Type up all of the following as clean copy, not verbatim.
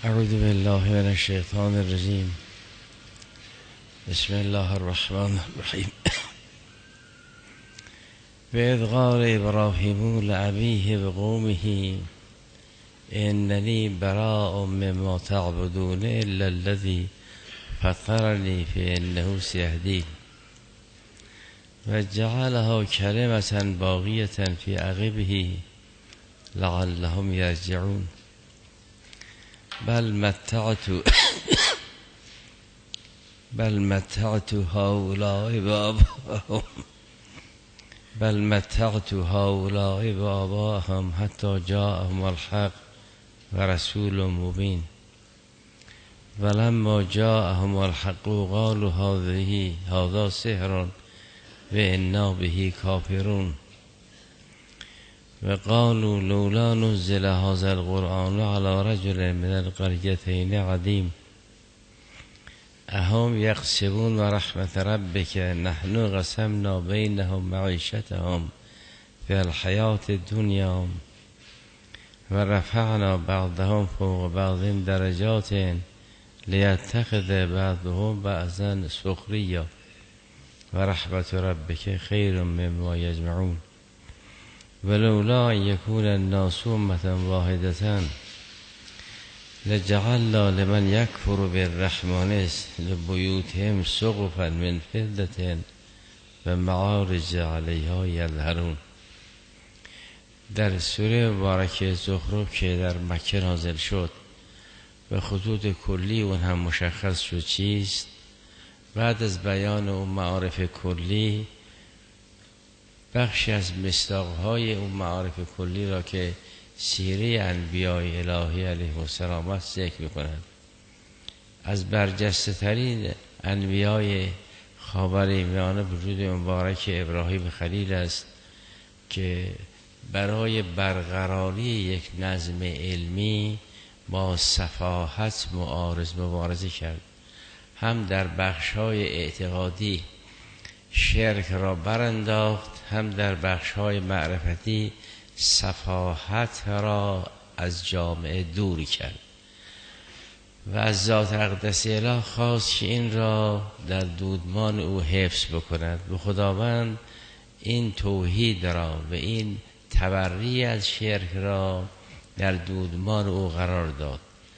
اعوذ بالله من الشیطان الرجیم. بسم الله الرحمن الرحیم. و اذ قال ابراهیم لأبیه و قومه اننی براء مما تعبدون الا الذی فطرنی فانه سیهدین و جعلها کلمة باقیة فی عقبه لعلهم یرجعون. بل متعت هؤلاء وآباءهم حتى جاءهم الحق و رسول مبین ولما جاءهم الحق قالوا هذا سحر و انا به کافرون و قالوا لولا نزل هذا القرآن على رجل من القريتين عظيم اهم یقسمون و رحمت ربک نحن قسمنا بینهم معیشتهم فی الحیات الدنیا و رفعنا بعضهم فوق بعض درجات لیتخذ بعضهم بعضا سخریا و رحمت ربک خیر مما یجمعون ولولا ان یکون الناس امة واحدة لجعلنا لمن یکفر بالرحمن لبیوتهم سقفا من فضة و معارج علیها یظهرون. در سوره مبارکه زخرف که در مکه نازل شد به خطوط کلی اون هم مشخص شد چیست. بعد از بیان اون معارف کلی بخشی از مصداقهای اون معارف کلی را که سیره انبیاء الهی علیهم السلام ذکر می‌کنند. از برجسته ترین انبیاء خاورمیانه وجود مبارک ابراهیم خلیل است که برای برقراری یک نظم علمی با صفاحت مبارزه کرد. هم در بخش‌های اعتقادی شرک را برانداخت، هم در بخش‌های معرفتی صفاحت را از جامعه دور کرد و از ذات اقدس اله خواست که این را در دودمان او حفظ بکند. به خداوند این توحید را و این تبری از شرک را در دودمان او قرار داد.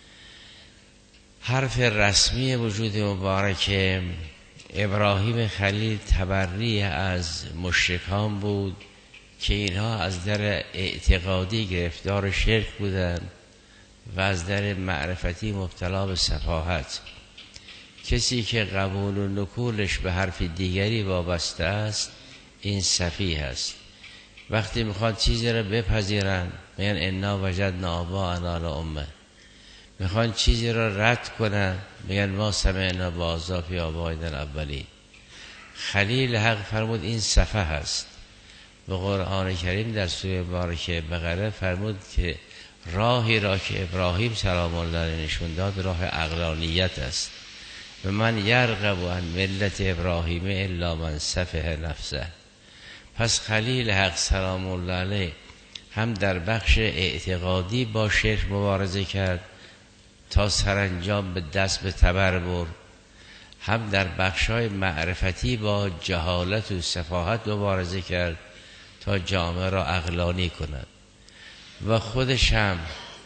حرف رسمی وجود مبارک ابراهیم خلیل تبری از مشرکان بود که اینها از در اعتقادی گرفتار شرک بودند و از در معرفتی مبتلا به سفاهت. کسی که قبول و نکولش به حرف دیگری وابسته است این سفیه است. وقتی میخواد چیزی را بپذیرن میگن انا وجدنا آباءنا علی امه، میخوان چیزی را رد کنن میگن ما سمعنا بآذان فی آبائنا الاولین. خلیل حق فرمود این سفه است. به قرآن کریم در سوره مبارکه بقره فرمود که راهی را که ابراهیم سلام الله علیه نشون داد راه عقلانیت است و من یرغب عن ملت ابراهیم الا من سفه نفسه. پس خلیل حق سلام الله علیه هم در بخش اعتقادی با شرک مبارزه کرد تا سرانجام به دست به تبر برد، هم در بخش‌های معرفتی با جهالت و سفاهت مبارزه کرد تا جامعه را عقلانی کند و خودش هم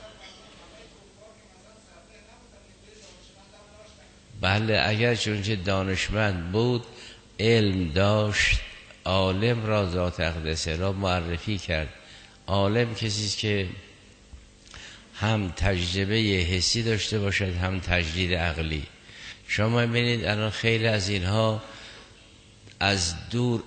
بله اگر چونچه دانشمند بود علم داشت عالم را ذات اقدس را معرفی کرد. عالم کسی است که هم تجربه حسی داشته باشد هم تجدید عقلی. شما ببینید الان خیلی از اینها از دور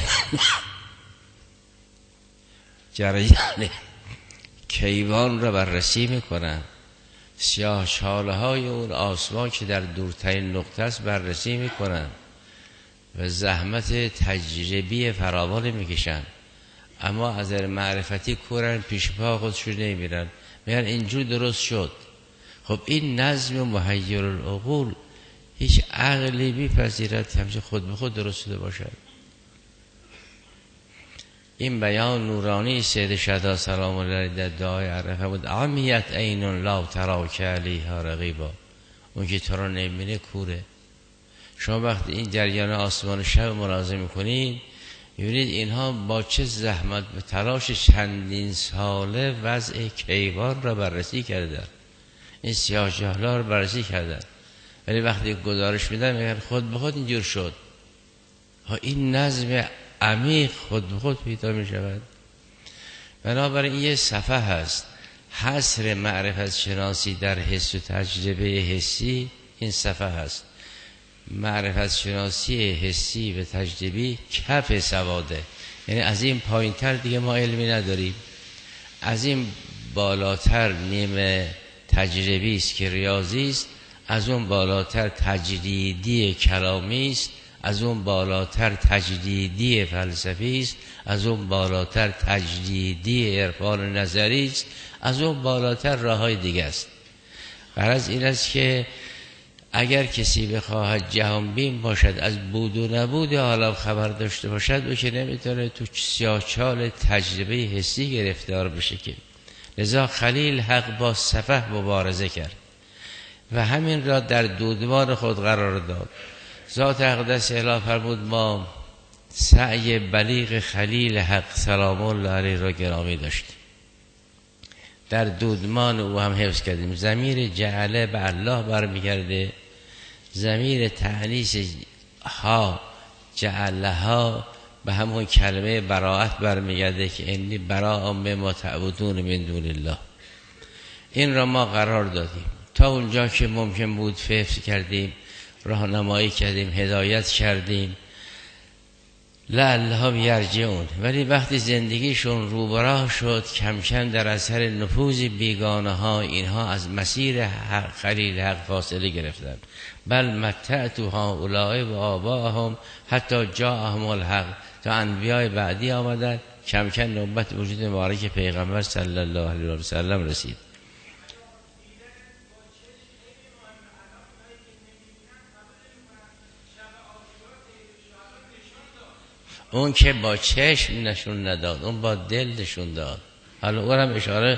جریان کیوان را بررسی میکنن، سیاه چاله های اون آسمان که در دورترین نقطه است بررسی میکنن و زحمت تجربی فراوان میکشن، اما از معرفتی کورن پیش پا خودشون نمیرن میگن اینجور درست شد. خب این نظم محیر العقول هیچ عقلی میپذیرد همچه خود به خود درست شده باشد؟ این بیان نورانی سید شهدا سلام الله علیه در دعای عرفه بود. عمیت عین لا تراک علیها رقیبا، اون که تو را نمیبینه کوره. شما وقتی این جریان آسمان شب ملاحظه میکنید میبینید اینها با چه زحمت و تلاش چندین ساله وضع کیوان را بررسی کردن، این سیاه جهلا را بررسی کردن، ولی وقتی گزارش میدن میگن خود به خود اینجور شد. این نظم عمیق خود به خود پیدا میشود. بنابراین یه صفحه هست حصر معرفت شناسی در حس و تجربه حسی. این صفحه هست معرفت شناسی حسی و تجربی کف سواده، یعنی از این پایین تر دیگه ما علمی نداریم، از این بالاتر نیمه تجربی است که ریاضی است، از اون بالاتر تجریدی کلامی است، از اون بالاتر تجریدی فلسفی است، از اون بالاتر تجریدی عرفان نظری است، از اون بالاتر راههای دیگه است. غرض این است که اگر کسی بخواهد جهان بین باشد، از بود و نبود عالم خبر داشته باشد، او که نمیتونه تو سیاهچال تجربه حسی گرفتار بشه که. لذا خلیل حق با صفح مبارزه کرد و همین را در دودمان خود قرار داد. ذات اقدس اله فرمود ما سعی بلیغ خلیل حق سلام الله علیه را گرامی داشتیم، در دودمان او هم حفظ کردیم. ضمیر جعله به الله برمیگرده، ضمیر تأنیث ها جعله ها به همون کلمه براءت برمیگرده که انی براء مما تعبدون من دون الله. این را ما قرار دادیم تا اونجا که ممکن بود حفظ کردیم، راهنمایی کردیم، هدایت کردیم لعلهم یرجعون. ولی وقتی زندگیشون روبراه شد، کم کم در اثر نفوذ بیگانه ها اینها از مسیر خلیل حق فاصله گرفتند. بل متعت هؤلاء و آباءهم حتی جاءهم الحق، تا انبیاء بعدی آمدند، کم کم نوبت وجود مبارک پیغمبر صلی الله علیه و سلم رسید. اون که با چشم نشون نداد، اون با دل نشون داد. حالا اون هم اشاره،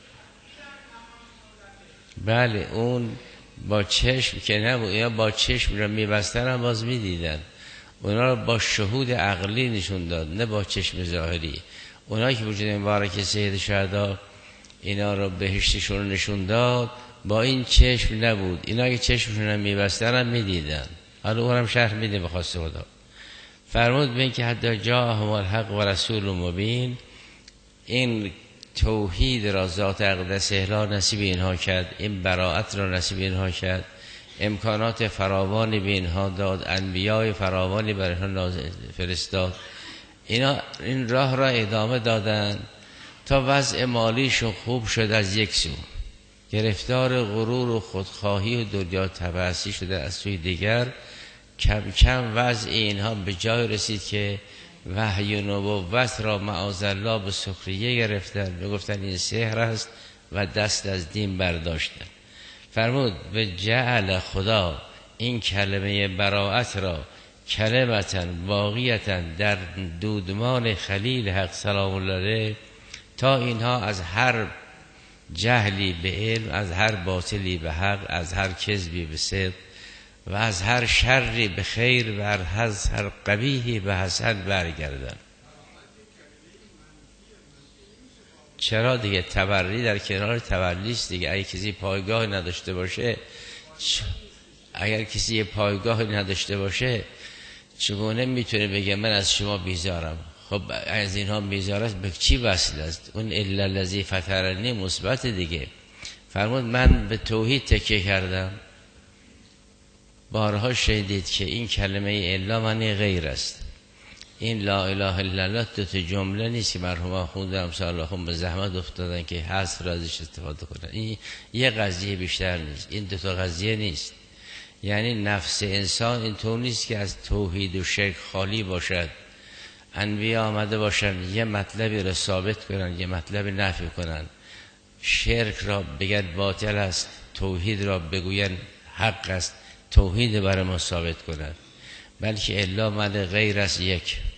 بله اون با چشم که نبود، یا با چشم را میبستن هم باز میدیدن. اونا رو با شهود عقلی نشون داد، نه با چشم ظاهری. اونا که وجود مبارک سید شهدا اینا رو بهشتشون نشون داد، با این چشم نبود. اینا که چشمشون رو میبستن هم میدیدن. حالا اون هم شرح میده به خواست خدا. فرمود به این که حتی جاءهم الحق و رسول مبین، این توحید را ذات اقدس اله نصیب اینها کرد، این براءت را نصیب اینها کرد، امکانات فراوانی به اینها داد، انبیاء فراوانی برای اینها فرستاد. اینا این راه را ادامه دادن تا وضع مالیشون خوب شد. از یک سو گرفتار غرور و خودخواهی و دنیا تبعثی شده، از سوی دیگر کم کم وضع اینها به جای رسید که وحی و نبوت را معاذالله به سخریه گرفتن، میگفتن این سحر است و دست از دین برداشتن. فرمود به جعل خدا این کلمه براءت را کلمتا باقیتا در دودمان خلیل حق سلام الله علیه، تا اینها از هر جهلی به علم، از هر باطلی به حق، از هر کذبی به صدق و از هر شری به خیر و از هر قبیحی به حسن برگردن. چرا دیگه؟ تبری در کنار تبری است دیگه. اگه کسی پایگاه نداشته باشه، اگر کسی پایگاه نداشته باشه چگونه میتونه بگه من از شما بیزارم؟ خب از اینها بیزار است، به چی وصل است؟ اون الا الذی فطرنی مثبت دیگه. فرمود من به توحید تکیه کردم. بارها شنیدید که این کلمه الا معنی غیر است. این لا اله الا الله دو تا جمله نیست که مرحوم خوندن امثال الله به زحمت افتادن که حذف را ازش استفاده کنن. این یه قضیه بیشتر نیست، این دو تا قضیه نیست. یعنی نفس انسان اینطور نیست که از توحید و شرک خالی باشد. انبیا آمده باشن یه مطلبی را ثابت کنن، یه مطلب نفی کنن، شرک را بگن باطل است، توحید را بگوین حق است، توحید برای ما ثابت کنن. بلکه الا معنی غیر است یک.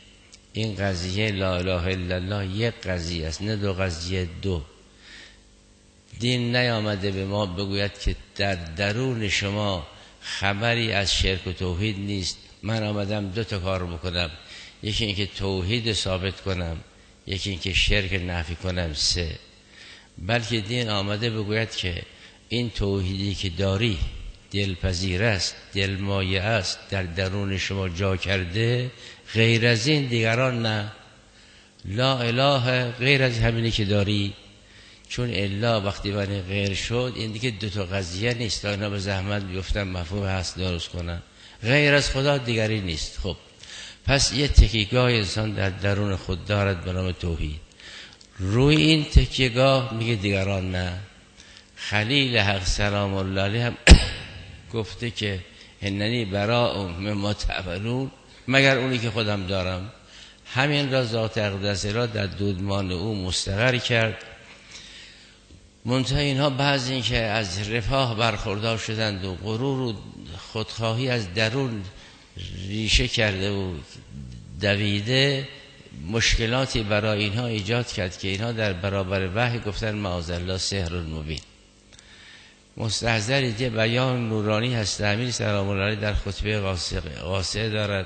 این قضیه لا اله الا الله یک قضیه است، نه دو قضیه. دو دین نیامده به ما بگوید که در درون شما خبری از شرک و توحید نیست، من آمدم دو تا کار بکنم، یکی اینکه توحید ثابت کنم، یکی اینکه شرک نفی کنم. سه، بلکه دین آمده بگوید که این توحیدی که داری دلپذیر است، دلمایه است، در درون شما جا کرده، غیر از این دیگران نه. لا اله غیر از همینی که داری، چون الا وقتی من غیر شد این دیگه دو تا قضیه نیست. تا اینا به زحمت بیفتن مفهوم هست درست کنن، غیر از خدا دیگری نیست. خب پس یه تکیه‌گاه انسان در درون خود دارد به نام توحید، روی این تکیه‌گاه میگه دیگران نه. خلیل حق سلام الله علیه هم گفته که اننی براء مما تعملون، مگر اونی که خودم دارم. همین را ذات اقدس را در دودمان او مستقر کرد. منتها اینها بعضی این که از رفاه برخوردار شدند و غرور و خودخواهی از درون ریشه کرده و دویده، مشکلاتی برای اینها ایجاد کرد که اینها در برابر وحی گفتن معاذالله سحر مبین. مستحضر دیگه بیان نورانی هست امیر سلام الله علیه در خطبه قاصعه دارد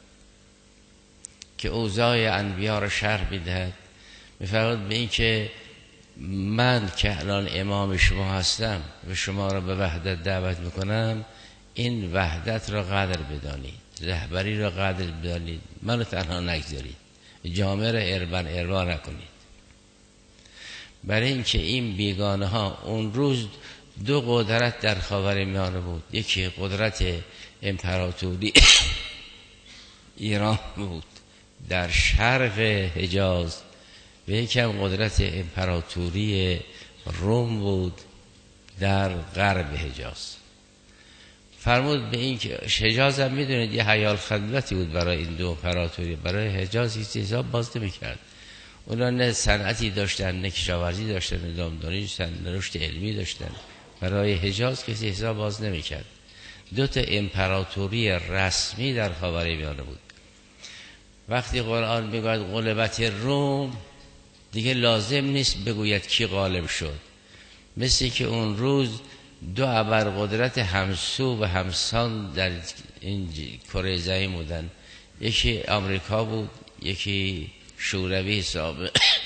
که اوضاع انبیا را شرح میدهد. میفرماید به این که من که الان امام شما هستم و شما را به وحدت دعوت میکنم، این وحدت را قدر بدانید، رهبری را قدر بدانید، منو تنها نگذارید، جامعه را اربا نکنید. برای اینکه این بیگانه ها اون روز دو قدرت در خاورمیانه بود، یکی قدرت امپراتوری ایران بود در شرق حجاز و یکم قدرت امپراتوری روم بود در غرب حجاز. فرمود به این که حجاز هم میدونید یه حیال خلوتی بود برای این دو امپراتوری. برای حجاز هیچ حساب باز نمی‌کرد. اونا نه صنعتی داشتن، نه کشاورزی داشتن، نه دامداری داشتن، نه رشد علمی داشتن. برای حجاز کسی حساب باز نمی‌کرد. دو تا امپراتوری رسمی در خاورمیانه بود. وقتی قرآن میگوید غلبت روم، دیگه لازم نیست بگوید کی غالب شد. مثل که اون روز دو ابرقدرت همسو و همسان در این کره زمین بودن، یکی آمریکا بود، یکی شوروی سابق.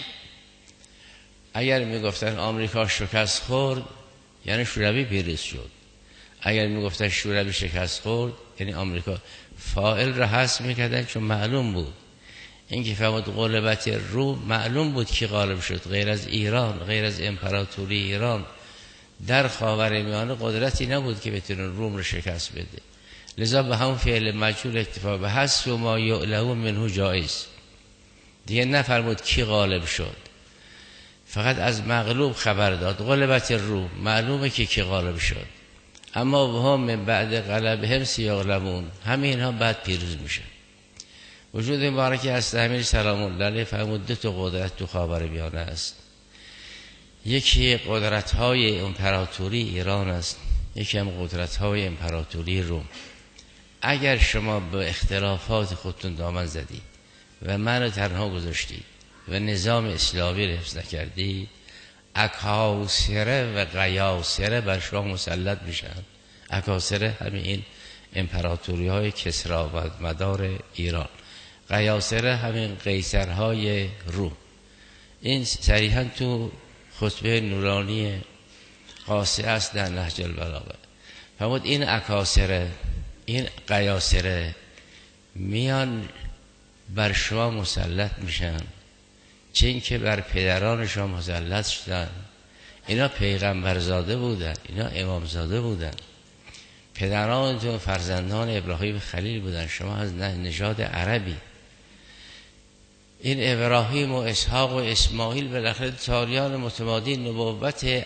اگر میگفتن آمریکا شکست خورد یعنی شوروی پیروز شد، اگر میگفتن شوروی شکست خورد یعنی آمریکا. فاعل را حذف میکردن چون معلوم بود. این که فرمود غلبت روم، معلوم بود که غالب شد. غیر از ایران، غیر از امپراتوری ایران در خاورمیانه قدرتی نبود که بتونه روم رو شکست بده. لذا به همون فعل مجهول اکتفا به حسب ما یعلم منه جایز. دیگه نفرمود کی غالب شد، فقط از مغلوب خبر داد. غلبت روم، معلومه که کی غالب شد، اما هم من بعد غلبهم سیغلبون، همه اینها بعد پیروز میشه. وجود مبارکی از امیر سلام الله علیه فرمود دو تا قدرت تو خاورمیانه است. یکی قدرت‌های امپراتوری ایران است، یکی هم قدرت‌های امپراتوری روم. اگر شما به اختلافات خودتون دامن زدید و منو تنها گذاشتید و نظام اسلامی رو حفظ نکردید، اکاسره و قیاسره بر شما مسلط میشن. اکاسره همین این امپراتوری های کسرا و مدار ایران، قیاسره همین قیصرهای روم. این صریحا تو خطبه نورانی قاصعه است در نهج البلاغه. فرمود این اکاسره، این قیاسره میان بر شما مسلط میشن، چون که بر پدران شما مسلط شدن. اینا پیغمبرزاده بودن، اینا امامزاده بودن، پدرانتون فرزندان ابراهیم خلیل بودن، شما از نژاد عربی. این ابراهیم و اسحاق و اسماعیل بالاخره تاریان متمادی نبوت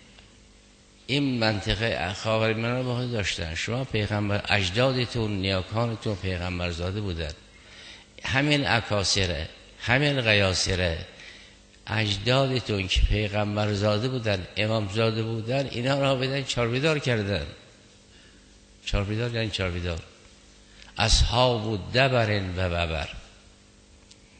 این منطقه خاورمیانه با داشتن. شما پیغمبر، اجدادتون نیاکانتون پیغمبرزاده بودن. همین اکاسره، همین قیاسره، اجدادتون که پیغمبرزاده بودن، امامزاده بودن، اینا را بدن چاربیدار کردن. چاربیدار یعنی چاربیدار. اصحاب دبرن و ببر.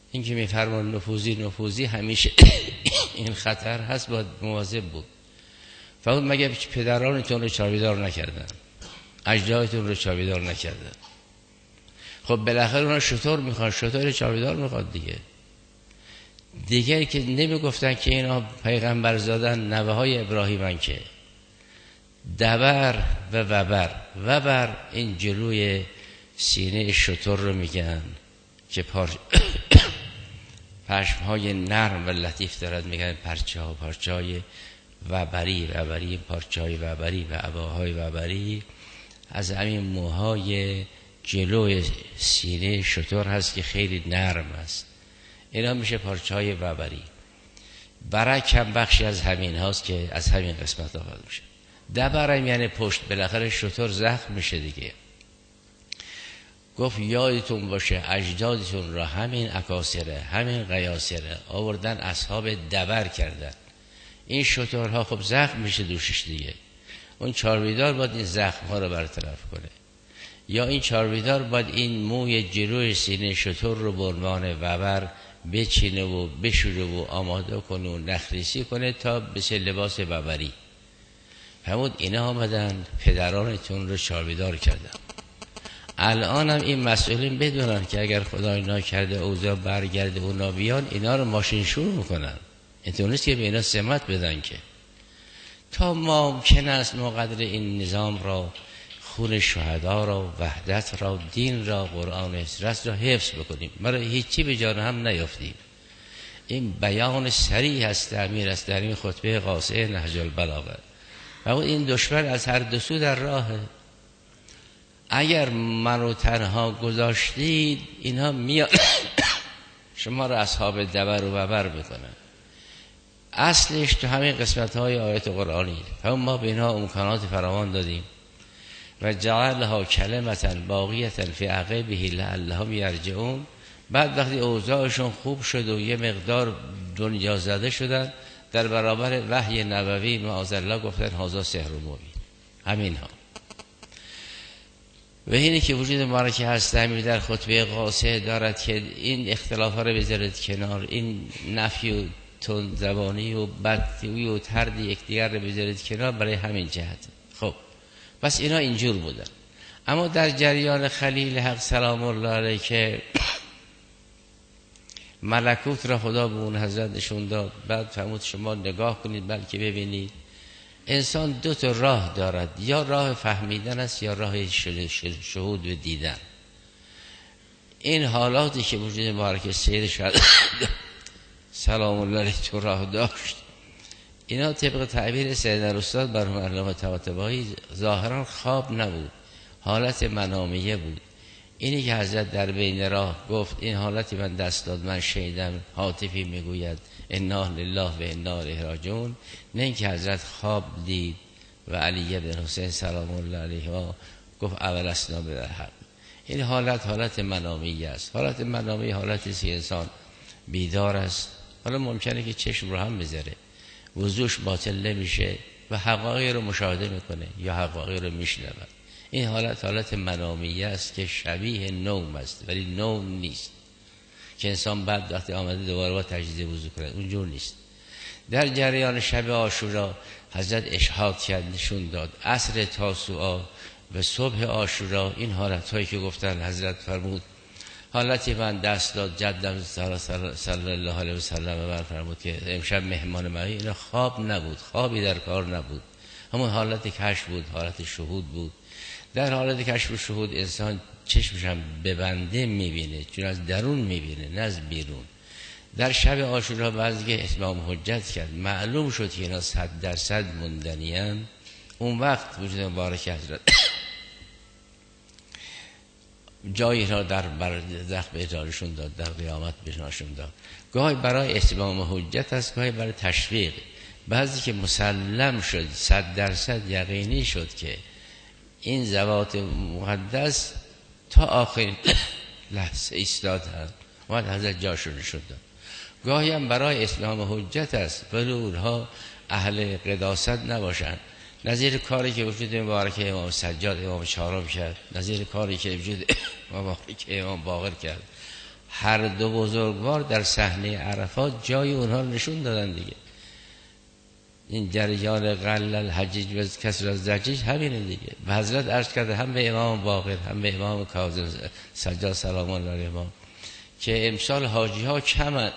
این که میفرمان نفوذی همیشه این خطر هست، باید مواظب بود. فقط مگه پدرانتون رو چاویدار نکردن، اجدادتون رو چاویدار نکردن؟ خب بالاخره اونا شطور میخوان، شطور چاویدار میخواد دیگه که نمیگفتن که اینا پیغمبر زادن، نوه های ابراهیمن، که دبر و وبر این جلوی سینه شطور رو میگن که پشمهای نرم و لطیف دارد، میگن پارچه‌های وبری، پارچه‌های وبری و عباهای وبری از همین موهای جلوی سینه شطور هست که خیلی نرم است. اینا میشه پارچه‌های وبری. برک هم بخشی از همین هاست که از همین قسمت آورده میشه. دبرم یعنی پشت، بالاخره شطور زخم میشه دیگه. گفت یادتون باشه اجدادتون را همین اکاسره، همین قیاسره آوردن اصحاب دبر کردن. این شطورها خب زخم میشه دوشش دیگه. اون چاربیدار باید این زخم ها رو برطرف کنه، یا این چاربیدار باید این موی جلوی سینه شطور رو به عنوان وبر بچینه و بشوره و آماده کنه و نخریسی کنه تا بشه لباس وبری. همون اینا آمدن پدرانتون رو چاربیدار کردن. الان هم این مسئولین بدونن که اگر خدای ناکرده اوضاع برگرده اونا بیان، اینا رو ماشین شروع میکنن. اینطور نیست که به اینا سمت بدن که تا ممکن است ما قدر این نظام را، خون شهدا را، وحدت را، دین را، قرآن اسرت را حفظ بکنیم، برای هیچی به جان هم نیافتیم. این بیان صریح است امیر است در این خطبه قاصه نهج البلاغه. و این دشمن از هر دو سو در راهه. اگر منو تنها گذاشتید اینها میاد شما را اصحاب دبر و وبر بکنن. اصلش تو همین قسمت های آیت قرآنی. هم ما به اینها امکانات فراوان دادیم و جعلها کلمتا باقیتا فی عقبه لعلهم یرجعون. بعد وقتی اوضاعشون خوب شد و یه مقدار دنیا زده شدن، در برابر وحی نبوی معاذالله گفتن هذا سحر مبین. همین ها و اینی که وجود مبارک هست امیر در خطبه قاصه دارد که این اختلاف ها رو بذارید کنار، این نفی و تند زبانی و بدگویی و طرد یکدیگر رو بذارید کنار، برای همین جهت. خب پس اینا اینجور بودن. اما در جریان خلیل حق سلام الله علیه که ملکوت را خدا به اون حضرت نشون داد، بعد فرمود شما نگاه کنید بلکه ببینید انسان دو تا راه دارد، یا راه فهمیدن است یا راه شهود و دیدن. این حالاتی که وجود مبارک سید شهد سلام الله علیه تو راه داشت، اینا طبق تعبیر سیدنا استاد مرحوم علامه طباطبایی ظاهرا خواب نبود، حالت منامیه بود. اینی که حضرت در بین راه گفت این حالتی من دست داد، من شیدم هاتفی میگوید انا لله و انا الیه راجعون. نه اینکه حضرت خواب دید و علی بن حسین سلام الله علیه گفت اول اسنا به حق. این حالت منامیه است. حالت منامیه حالتی است که انسان بیدار است، حالا ممکنه که چشم رو هم بذاره، وضوش باطل نمیشه و حقایق رو مشاهده میکنه یا حقایق رو میشنود. این حالت منامیه است که شبیه نوم است ولی نوم نیست، که انسان بعد وقتی آمده دوباره با تجدید وضو کنه، اونجور نیست. در جریان شب عاشورا حضرت اشهاد کرد، نشون داد عصر تاسوعا و صبح عاشورا این حالت هایی که گفتن حضرت فرمود حالتی من دست داد جدم صلی الله علیه و سلم و من فرمود که امشب مهمان من. اینا خواب نبود، خوابی در کار نبود، همون حالت کشف بود، حالت شهود بود. در حالت کشف و شهود انسان چشمش هم ببنده میبینه، چون از درون میبینه نه از بیرون. در شب عاشورا بعضی که اتمام حجت کرد، معلوم شد که اینا 100% موندنیان. اون وقت وجود مبارک حضرت جایی را در برزخ به اجارشون داد، در قیامت بهشون داد. گاهی برای اتمام حجت است، گاهی برای تشویق. بعضی که مسلم شد 100% یقینی شد که این ذوات مقدس تا آخرین لحظه ایستادند، اومد حضرت جاشون نشون داد. گاهی هم برای اتمام حجت است، ولی اونها اهل قداست نباشند. نظیر کاری که وجود مبارک امام سجاد امام چهارم کرد، نظیر کاری که وجود مبارک امام باقر کرد، هر دو بزرگوار در صحنه عرفات جای اونها رو نشون دادن دیگه. این جریان قل الحجیج و کسر الزجیج همینه دیگه. و حضرت عرض کرده هم به امام باقر هم به امام کاظم سجاد سلام الله علیهما که امسال حاجی ها کمن،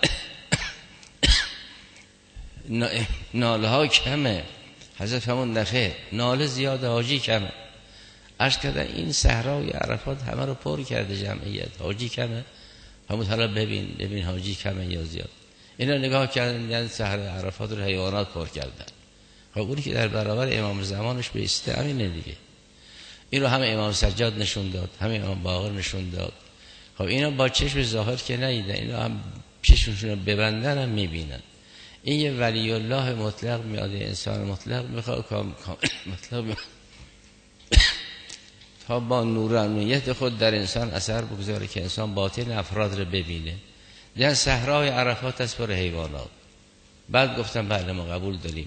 ناله ها کمه. حضرت همون دفعه ناله زیاد، حاجی کمه. عرض کردن این صحرای عرفات همه رو پر کرده جمعیت، حاجی کمه. همون حالا ببین حاجی کمه یا زیاد. اینا نگاه کردن یعنی صحرای عرفات رو حیوانات پر کردن. خب اونی که در برابر امام زمانش به همینه دیگه. این رو هم امام سجاد نشون داد، هم امام باقر نشون داد. خب اینا با چشم ظاهر که ندیدن، اینا هم چشمشون رو ببندن هم میبینن. این یه ولی الله مطلق میاد، انسان مطلق میخواد مطلق تا با نورانیت خود در انسان اثر بگذاره که انسان باطن افراد رو ببینه. در صحرای عرفات است پر حیوانات. بعد گفتم بله ما قبول داریم.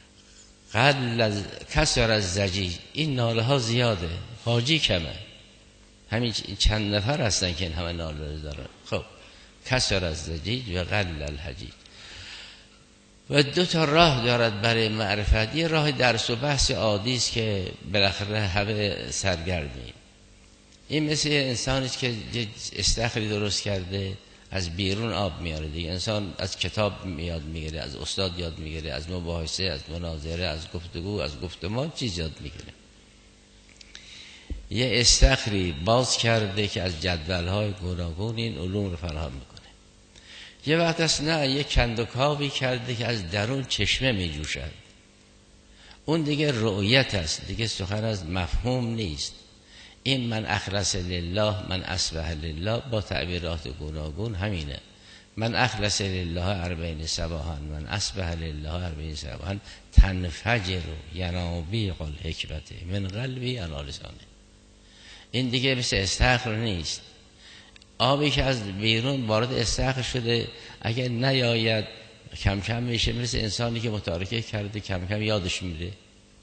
کسر از زجیج، این ناله ها زیاده، حاجی کمه. همین چند نفر هستن که این همه ناله دارن. خب کسر از زجیج و قل الحجیج. و دو تا راه دارد برای معرفت. یه راه درس و بحث عادی است که بالاخره همه سرگردیم. این مثل انسانی که استخری درست کرده از بیرون آب میاره دیگه. انسان از کتاب یاد میگیره، از استاد یاد میگیره، از مباحثه، از مناظره، از گفتگو، از گفتمان چیز یاد میگیره. یه استخری باز کرده که از جدول‌های گوناگون این علوم رو فراهم میکنه. یه وقت است نه، یه کندوکاوی کرده که از درون چشمه میجوشد. اون دیگه رؤیت است، دیگه سخن از مفهوم نیست. این من اخلص لله من اصبح لله با تعبیرات گوناگون همینه. من اخلص لله 40 صباحا من اصبح لله 40 صباحا تنفجر ینابیع الحکمت من قلبی علی لسانه. این دیگه مثل استخر نیست. آبی که از بیرون وارد استخر شده اگر نیاید کم کم میشه، مثل انسانی که متارکه کرده کم کم یادش میره.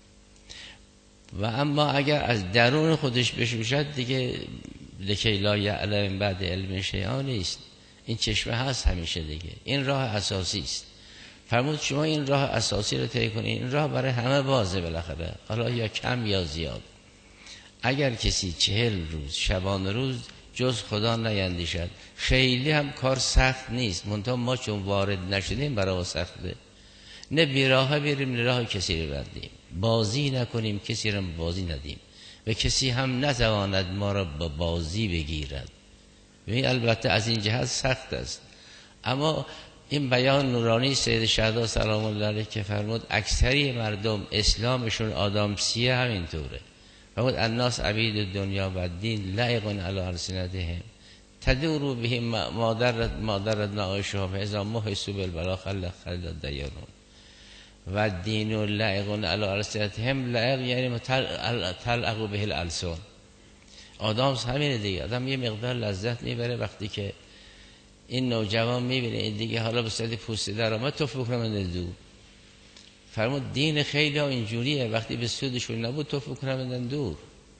و اما اگر از درون خودش بشوشد دیگه لکی لا یعلم بعد علم شیئا نیست. این چشمه هست همیشه دیگه. این راه اساسی است. فرمود شما این راه اساسی رو طی کنید. این راه برای همه بازه بالاخره، حالا یا کم یا زیاد. اگر کسی 40 روز شبانه روز جز خدا نیندیشد، خیلی هم کار سخت نیست. منتها ما چون وارد نشدیم برای سخته. نه بیراه بریم نه راه کسی رو بندیم، بازی نکنیم کسی رو بازی ندیم و کسی هم نتواند ما را به بازی بگیرد. این البته از این جهت سخت است. اما این بیان نورانی سید شهدا سلام الله علیه که فرمود اکثری مردم اسلامشون آدامسیه همینطوره. فرمود الناس عبید دنیا و دین لایق علی السنتهم تدور بهم مادرت نعایشهم اذا محسوا بالبلا خلق دیانون و دین لایق علی السنتهم. لایق یعنی تلعق به الالسن. آدم همینه دیگه. آدم یه مقدار لذت میبره وقتی که این نوجوان میبینه این دیگه حالا به صورت پوسته در آمد توف بکنم دور. فرمود دین خیلی ها اینجوریه، وقتی به سودشون نبود توف بکنم دور.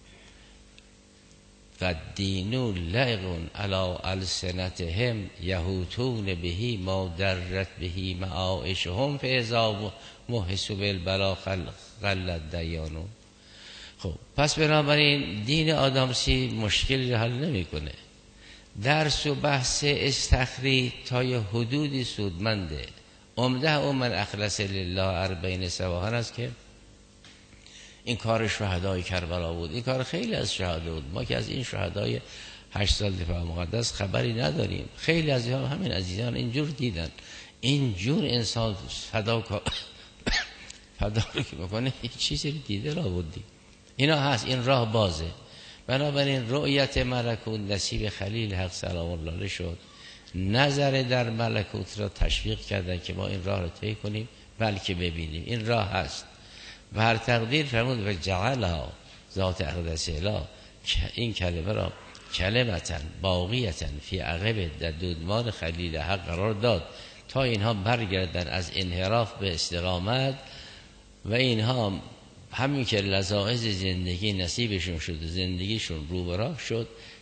و دینو لایقون علی السنتهم یهوتون بهی ما درت بهی معایشهم فاذا محسوا بالبلا خلت دیانون. خب پس بنابراین دین آدامسی مشکلی حل نمیکنه. درس و بحث استخری تا یه حدودی سودمنده. عمده اون من اخلص لله 40 صباحا است که این کار شهدای کربلا بود. این کار خیلی از شهدا بود. ما که از این شهدای 8 سال دفاع مقدس خبری نداریم. خیلی از همین عزیزان اینجور دیدن. اینجور انسان فدا رو که بکنه هیچ چیزی رو دیده را بودی. اینا هست. این راه بازه. بنابراین رؤیت ملکوت نصیب خلیل حق سلام الله علیه شد. نظر در ملکوت را تشویق کردن که ما این راه را طی کنیم بلکه ببینیم. این راه هست. و هر تقدیر فرمود و جعلها ذات اقدس اله، این کلمه را کلمتن باقیتن فی عقب در دودمان خلیل حق قرار داد تا اینها برگردن از انحراف به استقامت و اینها همین که لذاذ زندگی نصیبشون شد، زندگیشون رو به راه شد،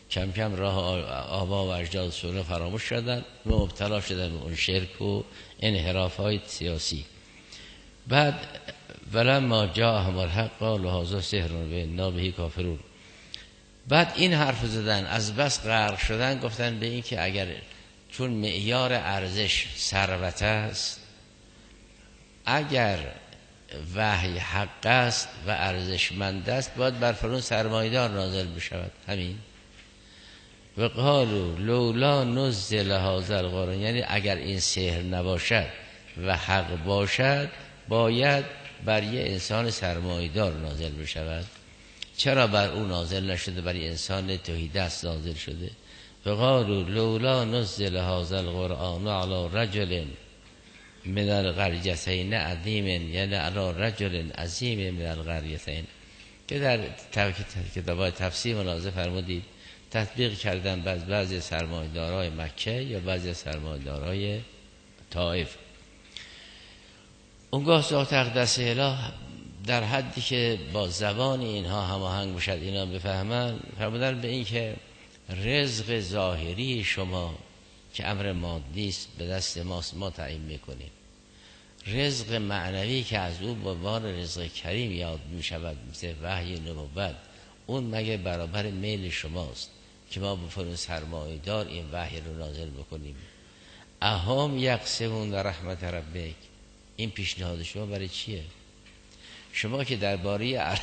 کم کم راه آبا و اجداد سوره فراموش شدن و مبتلا شدن به اون شرک و انحراف های سیاسی. بعد ولما جاءهم الحق قالوا هذا سحر وإنا به کافرون. بعد این حرف زدن، از بس غرق شدن گفتن به این که اگر چون معیار ارزش ثروت است، اگر وحی حق است و ارزشمند است باید بر فلان سرمایه‌دار نازل بشود. همین. و قالوا لولا نزل هذا القرآن، یعنی اگر این سحر نباشد و حق باشد باید بر یه انسان سرمایه‌دار نازل بشود. چرا بر او نازل نشده، برای انسان توحیدست نازل شده؟ و قالوا لولا نزل هذا القرآن على رجل من القريتين عظیم، یعنی علی رجل عظیم من القريتين، که در کتاب‌های تفسیر ملاحظه فرمودید تطبیق کردن بعضی سرمایه‌دارای مکه یا بعضی سرمایه‌دارای طائف. اونگاه ذات اقدس اله در حدی که با زبان اینها هماهنگ باشد اینا بفهمن، فرمودن به این که رزق ظاهری شما که امر مادی است به دست ماست، ما تعیین میکنیم. رزق معنوی که از او با بار رزق کریم یاد میشود مثل وحی نبوت، اون مگه برابر میل شماست که ما به فلان سرمایه‌دار این وحی رو نازل بکنیم؟ اهم یقسمون رحمت ربک، این پیشنهاد شما برای چیه؟ شما که درباره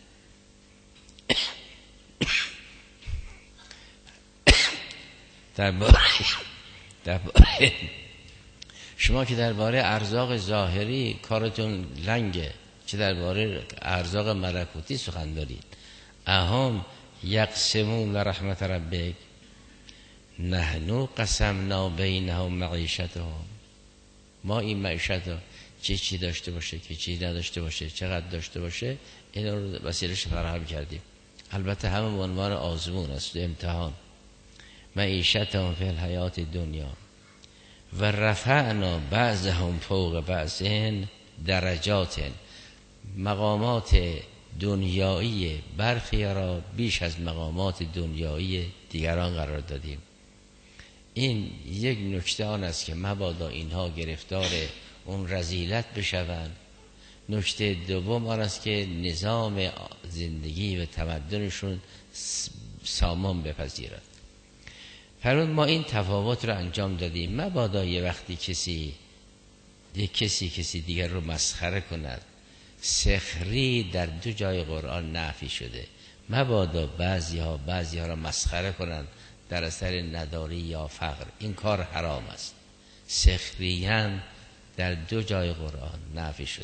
شما که درباره ارزاق ظاهری کارتون لنگه، چه درباره ارزاق ملکوتی سخن دارید؟ اهم یقسمون رحمت ربک نحنو قسمنا بینهم معیشتهم، ما این معیشت ها چی داشته باشه که چی نداشته باشه، چقدر داشته باشه، این رو وسیله‌اش فراهم کردیم. البته همه به عنوان آزمون است، امتحان. معیشتهم فی الحیات دنیا و رفعنا بعضهم فوق بعض درجات، مقامات دنیایی برخی را بیش از مقامات دنیایی دیگران قرار دادیم. این یک نکته آن است که مبادا اینها گرفتار اون رذیلت بشوند. نکته دوم آن است که نظام زندگی و تمدنشون سامان بپذیرد. فرمود ما این تفاوت رو انجام دادیم، مبادا یه وقتی کسی دیگر رو مسخره کند. سخری در دو جای قرآن نفی شده. مبادا بعضی ها را مسخره کنند در اثر نداری یا فقر، این کار حرام است. سخریان در دو جای قرآن نفی شده،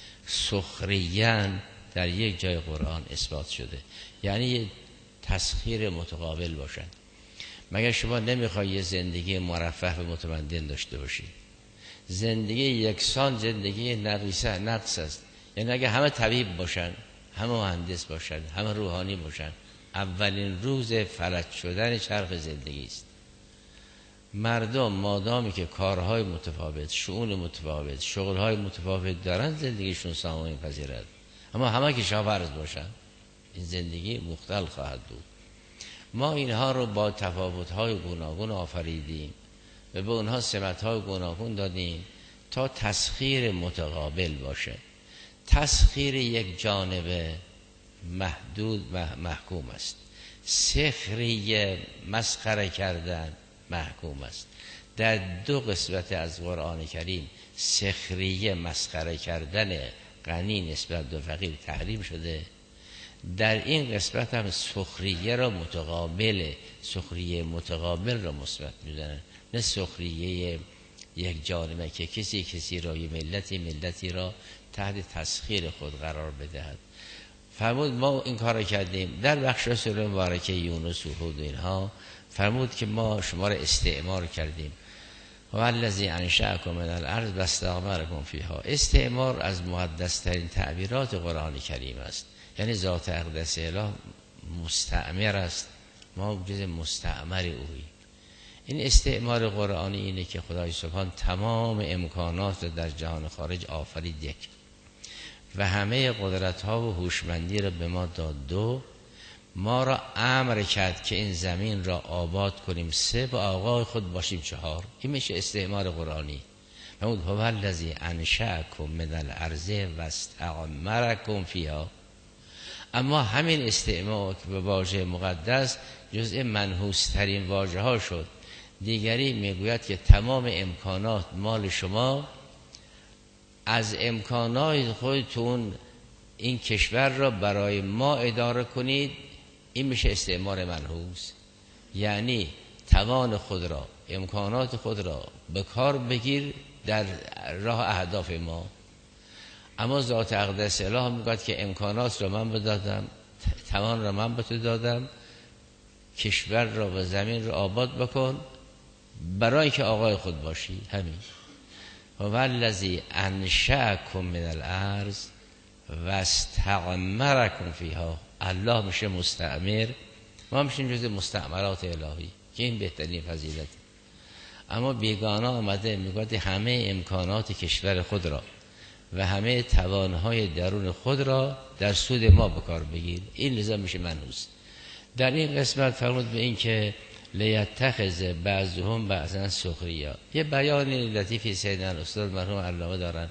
سخریان در یک جای قرآن اثبات شده، یعنی تسخیر متقابل باشند. مگر شما نمیخوای یه زندگی مرفه و متمدن داشته باشید؟ زندگی یکسان زندگی نقص است. یعنی اگه همه طبیب باشن، همه مهندس باشن، همه روحانی باشن، اولین روز فلج شدن چرخ زندگی است. مردم مادامی که کارهای متفاوت، شؤون متفاوت، شغلهای متفاوت دارن، زندگیشون سامان پذیرد. اما همه که شاورز باشن، این زندگی مختل خواهد بود. ما اینها رو با تفاوت‌های گوناگون آفریدیم و به اونها سمت‌های گوناگون دادیم تا تسخیر متقابل باشه. تسخیر یک جانبه محدود و محکوم است، سخری مسخره کردن محکوم است. در دو قسمت از قرآن کریم سخری مسخره کردن غنی نسبت به فقیر تحریم شده. در این قسمت هم سخریه را سخریه متقابل را مثبت می‌دونن، نه سخریه یک جانبه که کسی را یه ملتی را تحت تسخیر خود قرار بدهد. فرمود ما این کار را کردیم. در بخش سوره مبارکه یونس و هود اینها فرمود که ما شما را استعمار کردیم. و الذی انشأکم من الارض واستعمرکم فیها. استعمار از مقدس ترین تعبیرات قرآن کریم است، یعنی ذات اقدس اله مستعمر است، ما جز مستعمر اویی. این استعمار قرآنی اینه که خدای سبحان تمام امکانات رو در جهان خارج آفرید یک و همه قدرت ها و هوشمندی رو به ما داد دو. ما را امر کرد که این زمین را آباد کنیم. 3 با آقای خود باشیم. 4 این میشه استعمار قرآنی. فرمود هو الذی انشأکم من الارض و استعمرکم فیها. اما همین استعمار به واژه مقدس جزء منحوس ترین واژه ها شد. دیگری میگوید که تمام امکانات مال شما، از امکانات خودتون این کشور را برای ما اداره کنید. این میشه استعمار منحوس. یعنی توان خود را، امکانات خود را به کار بگیر در راه اهداف ما. اما ذات اقدس اله میگوید که امکانات را من بدادم، توان را من به تو دادم، کشور را و زمین را آباد بکن برای که آقای خود باشی. همین هو الذی انشأکم من الارض و استعمرکم فیها. الله میشه مستعمر، ما میشیم جز مستعمرات الهی که این بهترین فضیلت. اما بیگانه آمده میگوید همه امکانات کشور خود را و همه توانهای درون خود را در سود ما بکار بگیر. این لذا میشه منحوس. در این قسمت فرمود به این که لیتخذ بعضهم بعضا سخریا. یه بیان لطیفی سیدنا استاد مرحوم علامه دارن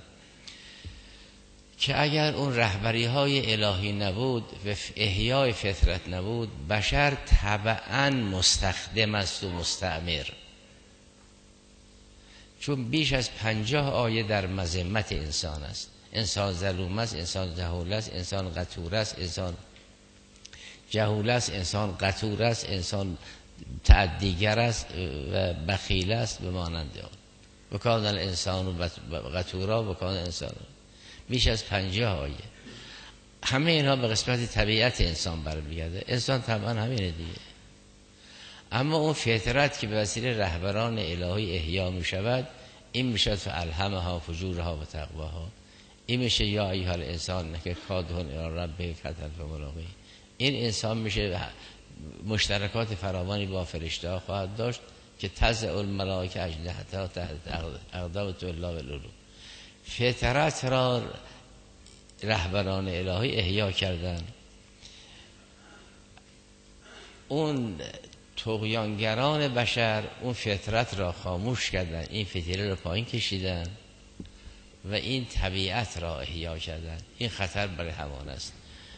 که اگر اون رهبری های الهی نبود و احیای فطرت نبود، بشر طبعا مستخدم است و مستعمر. چون بیش از 50 آیه در مذمت انسان است. انسان ظلوم است، انسان جهول است، انسان قتور است، انسان جهول است، انسان قتور است، انسان تعدیگر است و بخیل است به مانند آن. وکان الانسان قتورا وکان الانسان. بیش از 50 آیه. همه اینها به قسمت طبیعت انسان برمیگرده. انسان طبعا همینه دیگه. اما اون فطرت که به وسیله رهبران الهی احیا می شود، این میشد فالهمها فجورها و تقواها. این میشه یا ایها الانسان که کادحون الی ربه فتر ملاقی. این انسان میشه مشترکات فراوانی با فرشته ها خواهد داشت که تضع الملائکه اجنحتها تحت اقدام الله والعلو. فطرت را رهبران الهی احیا کردن. اون طغیانگران بشر اون فطرت را خاموش کردن، این فتیله را پایین کشیدن و این طبیعت را احیا کردن. این خطر برای حیوان است.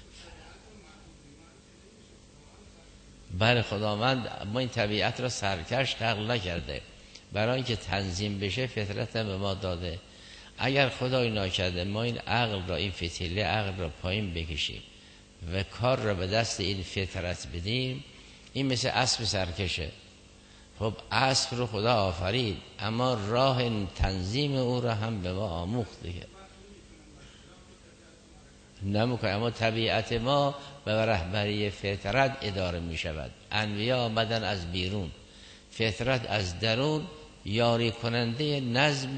بله خداوند ما این طبیعت را سرکش خلق نکرده، برای اینکه تنظیم بشه فطرت به ما داده. اگر خدای ناکرده ما این عقل را، این فتیله عقل را پایین بکشیم و کار را به دست این فطرت بدیم، این مثل اسب سرکشه. خب اسب رو خدا آفرید، اما راه تنظیم او را هم به ما آموخت دیگه. نمیکنه. اما طبیعت ما به رهبری فطرت اداره می شود. انبیا آمدن از بیرون، فطرت از درون یاری کننده نظم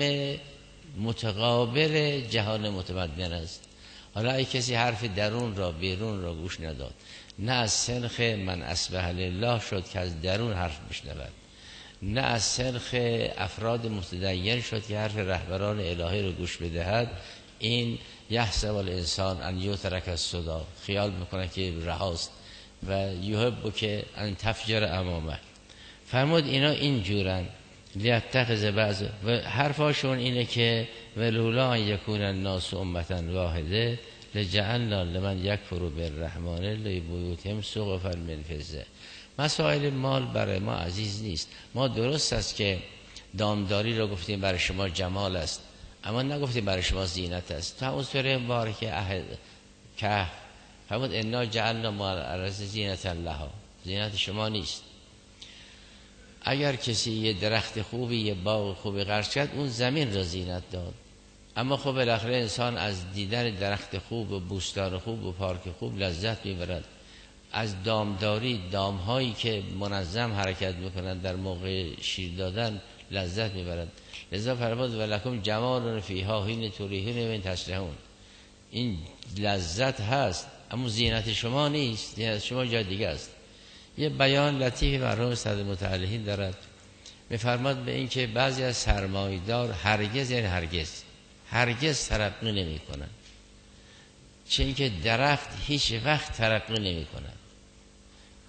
متقابل جهان متمدن است. حالا ای کسی حرف درون را بیرون را گوش نداد، نه از سنخ من اصبح لله شد که از درون حرف بشنود، نه از سنخ افراد متدین شد که حرف رهبران الهی رو گوش بدهد. این یحسب الانسان ان یترک السدی، خیال میکنه که رهاست و یحب که ان تفجر امامه. فرمود اینا اینجورن لیتخذ بعض و حرفاشون اینه که ولولا ان یکون الناس امه واحده لجعلنا لمن یکفر بالرحمن لبیوتهم سقفا من فضه. مسائل مال برای ما عزیز نیست. ما درست است که دامداری رو گفتیم برای شما جمال است، اما نگفتیم برای شما زینت است. تا اون سوره مبارکه کهف فرمود انا جعلنا ما الارض زینت لها، زینت شما نیست. اگر کسی یه درخت خوبی، یه باغ خوبی غرس کرد، اون زمین را زینت داد. اما خب بالاخره انسان از دیدن درخت خوب و بوستان خوب و پارک خوب لذت میبرد. از دامداری، دامهایی که منظم حرکت میکنن در موقع شیر دادن لذت میبرد. لذا فرمود ولکم جمال فیها حین تریحون و تسرحون. این لذت هست اما زینت شما نیست، زینت شما جای دیگه است. یه بیان لطیفی مرحوم صدر متعالین دارد، میفرماد به این که بعضی از سرمایه‌دار هرگز، یعنی هرگز ترقی نمی کنن، چون که درخت هیچ وقت ترقی نمی کنن.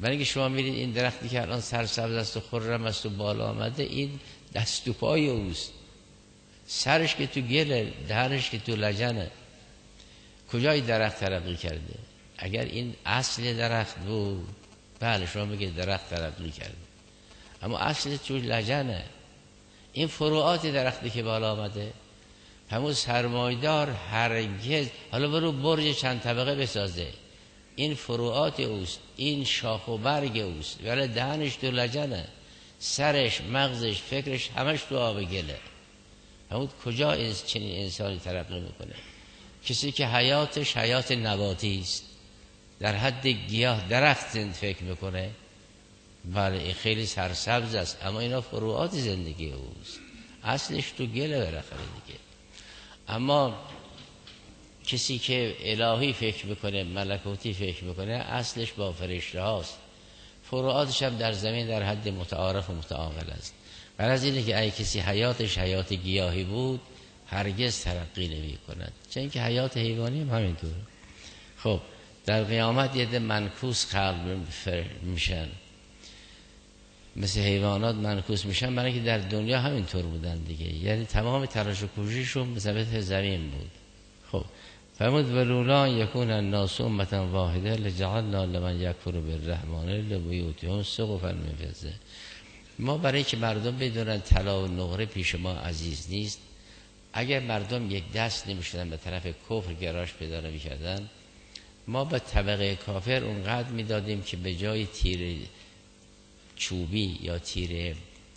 برای اینکه شما میرید این درختی که الان سرسبز است و خرم است و بالا آمده، این دست و پای اوست، سرش که تو گله، دهنش که تو لجنه. کجای درخت ترقی کرده؟ اگر این اصل درخت بود بله شما میگه درخت ترقی کرده، اما اصل تو لجنه. این فروعات درختی که بالا آمده، همون سرمایدار هرگز، حالا برو برج چند طبقه بسازه، این فروعات اوست، این شاخ و برگ اوست، ولی دهنش تو لجنه، سرش، مغزش، فکرش همش تو آب گله. همون کجا چنین انسانی ترقی میکنه؟ کسی که حیاتش حیات نباتی است، در حد گیاه درخت فکر میکنه، بله این خیلی سرسبز است، اما اینا فروعات زندگی اوست، اصلش تو گله بالاخره دیگه. اما کسی که الهی فکر میکنه، ملکوتی فکر میکنه، اصلش با فرشته هاست، فروعاتش هم در زمین در حد متعارف و متعاقل است. برای از اینه که اگه کسی حیاتش حیات گیاهی بود هرگز ترقی نمی کند، چون که حیات حیوانی هم همینطوره. خب در قیامت یه ده منکوس خلق میشن، مثل حیوانات منکوس میشن، برای که در دنیا همینطور بودن دیگه، یعنی تمام تلاش و کوشششون مثبت زمین بود. خب فرمود ولولا یکون الناس امة واحده لجعلنا لمن یکفر بالرحمن لبیوتهم سقفا من فضة. ما برای که مردم بدونن طلا و نقره پیش ما عزیز نیست، اگر مردم یک دست نمیشدن به طرف کفر گراش پیدا نمیکردن، ما به طبقه کافر اونقدر میدادیم که به جای تیر چوبی یا تیر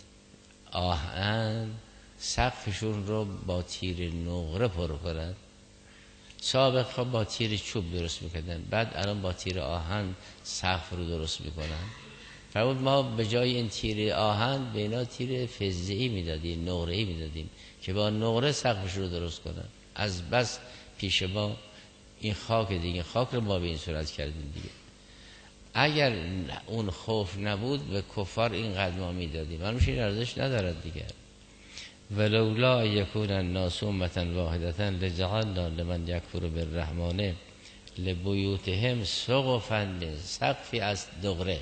آهن سقفشون رو با تیر نقره پر کنن. سابق ها با تیر چوب درست میکردن، بعد الان با تیر آهن سقف رو درست میکنن. فرمود ما به جای این تیر آهن به اینا تیر فضه‌ای میدادیم، نقره‌ای میدادیم که با نقره سقفش رو درست کنن. از بس پیش ما این خاک دیگه، خاک رو ما به این صورت کردیم دیگه. اگر اون خوف نبود به کفار اینقدر ما میدادیم، منوش این ارزش ندارد دیگه. ولولا یکون الناس امة واحدة لجعلنا لمن یکفر بالرحمن لبیوتهم سقفا من سقفی از نقره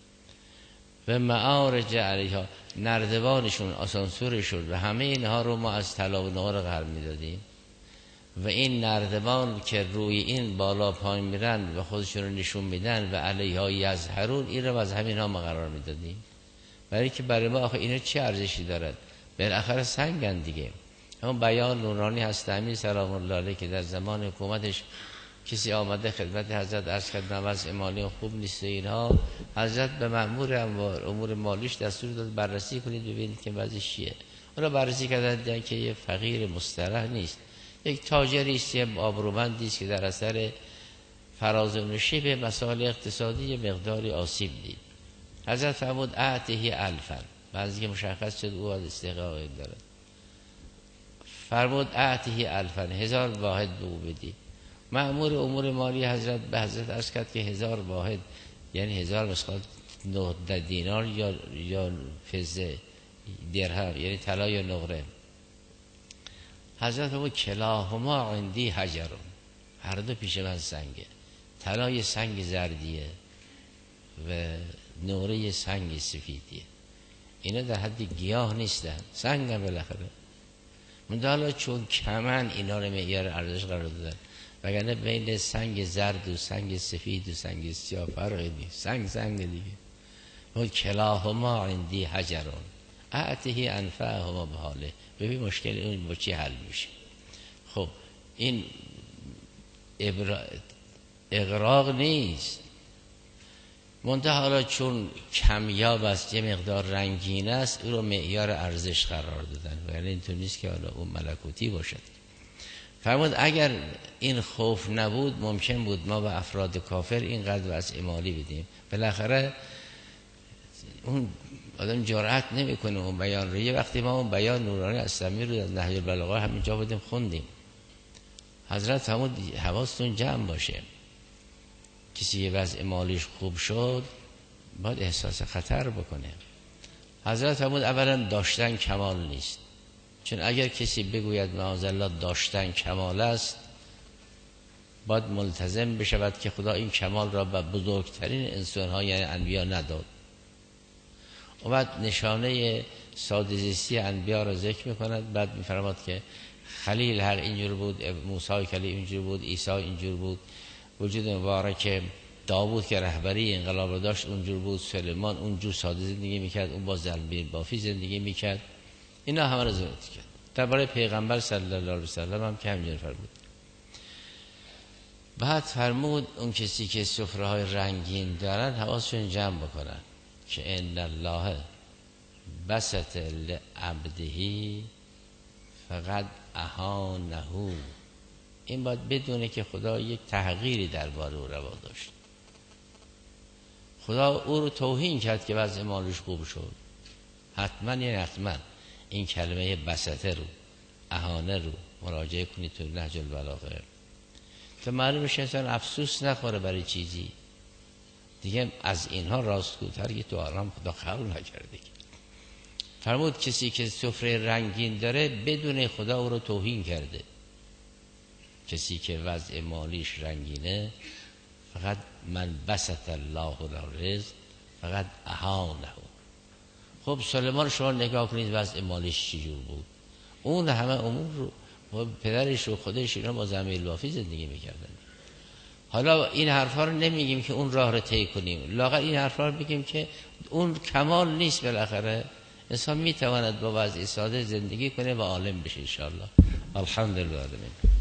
و معارج علیها، نردبانشون، آسانسورشون و همه اینها رو ما از طلا و نقره قرار میدادیم و این نردبان که روی این بالا پایین میرن و خودشون رو نشون میدن و علیها یظهرون، این رو از همین ها ما قرار میدادیم. برای که برای ما آخه اینا چه ارزشی دارد؟ بالاخره سنگن دیگه. همون بیان نورانی هست امیر سلام الله علیه که در زمان حکومتش کسی آمده خدمت حضرت عرض کرد وضع مالی خوب نیست اینها، حضرت به مأمور امور مالیش دستور داد بررسی کنید ببینید که وضعش چیه. اونا بررسی کردن دیدن که یه فقیر مسترح نیست، یک تاجری است، یه آبرومندی است که در اثر فراز و نشیب به مسائل اقتصادی یه مقداری آسیب دید. حضرت فرمود اعطیه الفا، بعضی که مشخص شد او از استحقاق داره، فرمود اعطیه الفا، 1000 واحد به او بدی. مأمور امور مالی حضرت به حضرت عرض کرد که 1000 واحد یعنی 1000 مسقال 9 دینار یا فضه درهم، یعنی طلا یا نقره. حضرت فرمود کلاهما عندی حجر، هر دو پیش من سنگه، طلا سنگ زردیه و نقره سنگ سفیدیه. اینا در حد گیاه نیستن، سنگ هم بالاخره. حالا چون کمن اینا رو معیار ارزش قرار دادن، وگرنه بین سنگ زرد و سنگ سفید و سنگ سیاه فرقی نیست، سنگ دیگه. اون کلاهما عندی حجرون اعطیه انفعهما بحاله، ببین مشکل اون با چی حل میشه. خب این اغراق نیست، منتها حالا چون کمیاب است، یه مقدار رنگین است، او رو معیار ارزش قرار دادن، ولی اینطور نیست که حالا اون ملکوتی باشد. فرمود اگر این خوف نبود ممکن بود ما به افراد کافر اینقدر وضع مالی بدیم. بالاخره اون آدم جرأت نمیکنه اون بیان رو. یه وقتی ما اون بیان نورانی از امیر رو از نهج البلاغه همینجا بودیم خوندیم، حضرت فرمود حواستون جمع باشه، کسی یه وضع مالیش خوب شد باید احساس خطر بکنه. حضرت فرمود اولا داشتن کمال نیست، چون اگر کسی بگوید معاذالله داشتن کمال است، باید ملتزم بشود که خدا این کمال را به بزرگترین انسان‌ها یعنی انبیا نداد. و بعد نشانه ساده‌زیستی انبیا را ذکر می‌کند. بعد می‌فرماد که خلیل حق اینجور بود، موسی کلیم اینجور بود، عیسی اینجور بود، وجود مبارک داوود که رهبری انقلاب را داشت اونجور بود، سلیمان اونجور ساده زندگی میکرد، اون با زنبیل بافی زندگی میکرد. اینا همه را ذکر کرد. درباره پیغمبر صلی الله علیه و سلم هم که همینجور فرمود. بعد فرمود اون کسی که سفره های رنگین دارن حواسشون جمع بکنن که ان الله بسط لعبده فقط اهانه. این باید بدونه که خدا یک تحقیری درباره او روا داشت. خدا او رو توهین کرد که وضع مالش خوب شد. حتما یعنی حتما این کلمه بسطه رو، اهانه رو مراجعه کنید تو نهج البلاغه که معلوم شه انسان افسوس نخوره برای چیزی دیگه. از اینها راستگوتر که تو آرام خدا قبول نکرده. فرمود کسی که سفره رنگین داره بدون خدا او رو توهین کرده. کسی که وضع مالیش رنگینه فقط من بسط الله الرزق فقط اهانه. خب سلیمان شما نگاه کنید وضع مالیش چجور بود. اون همه امور رو پدرش و خودش اینا با زنبیل بافی زندگی میکردن. حالا این حرفا رو نمیگیم که اون راه رو طی کنیم، لااقل این حرفا رو بگیم که اون کمال نیست. بالاخره انسان میتواند با وضع ساده زندگی کنه و عالم بشه ان شاء الله. الحمدلله.